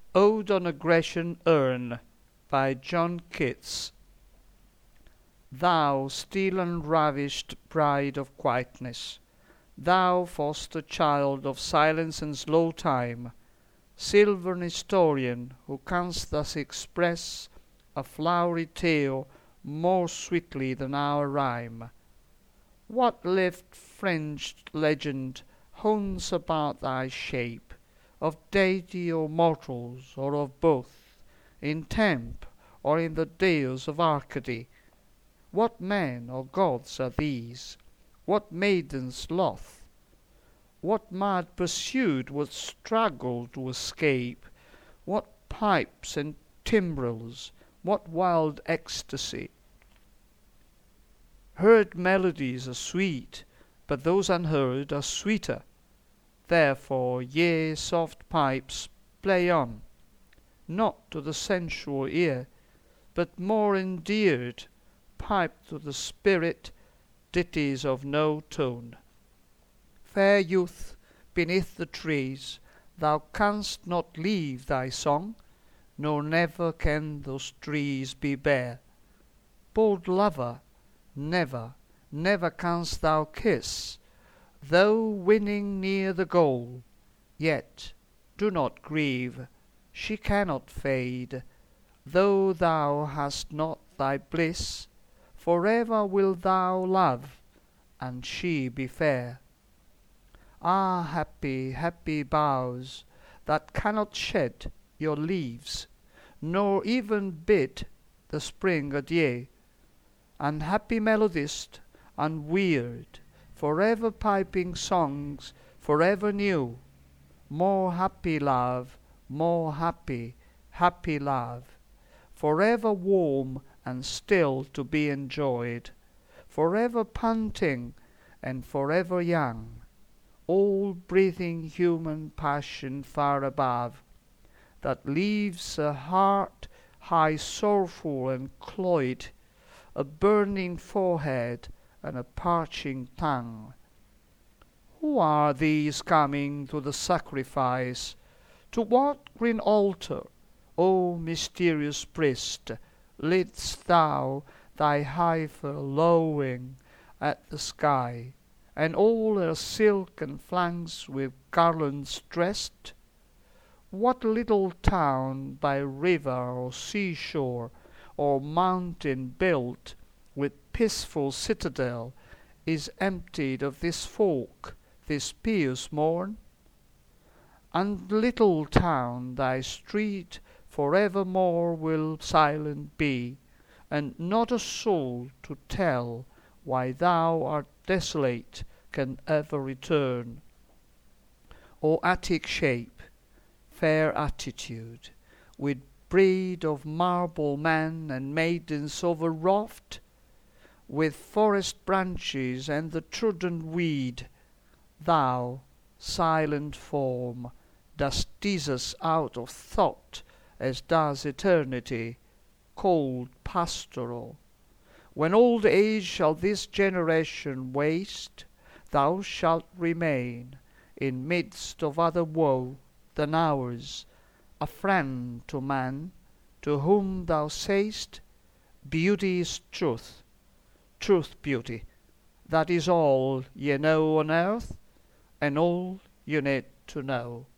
Ode on a Grecian Urn by John Keats. Thou still unravished bride of quietness, thou foster child of silence and slow time, silvern historian, who canst thus express a flowery tale more sweetly than our rhyme. What lift-fringed legend hones about thy shape, of deity or mortals, or of both, in Tempe or in the dales of Arcady? What men or gods are these? What maidens loth? What mad pursuit would struggle to escape? What pipes and timbrels? What wild ecstasy? Heard melodies are sweet, but those unheard are sweeter. Therefore, ye soft pipes, play on, not to the sensual ear, but more endeared, pipe to the spirit ditties of no tone. Fair youth, beneath the trees, thou canst not leave thy song, nor never can those trees be bare. Bold lover, never, never canst thou kiss, though winning near the goal. Yet do not grieve, she cannot fade, though thou hast not thy bliss. Forever wilt thou love, and she be fair. Ah, happy, happy boughs, that cannot shed your leaves, nor even bid the spring adieu! Unhappy melodist, unweird, forever piping songs forever new, more happy love, more happy, happy love, forever warm and still to be enjoyed, forever panting and forever young, all breathing human passion far above, that leaves a heart high sorrowful and cloyed, a burning forehead and a parching tongue. Who are these coming to the sacrifice? To what green altar, O mysterious priest, lead'st thou thy heifer lowing at the sky, and all her silken flanks with garlands dressed? What little town by river or seashore or mountain built with peaceful citadel is emptied of this folk, this pious morn? And little town, thy street forevermore will silent be, and not a soul to tell why thou art desolate can ever return. O Attic shape, fair attitude, with breed of marble men and maidens overwrought, with forest branches and the trodden weed, thou, silent form, dost tease us out of thought, as does eternity, cold pastoral. When old age shall this generation waste, thou shalt remain, in midst of other woe than ours, a friend to man, to whom thou say'st, beauty is truth, truth beauty, that is all ye know on earth, and all you need to know.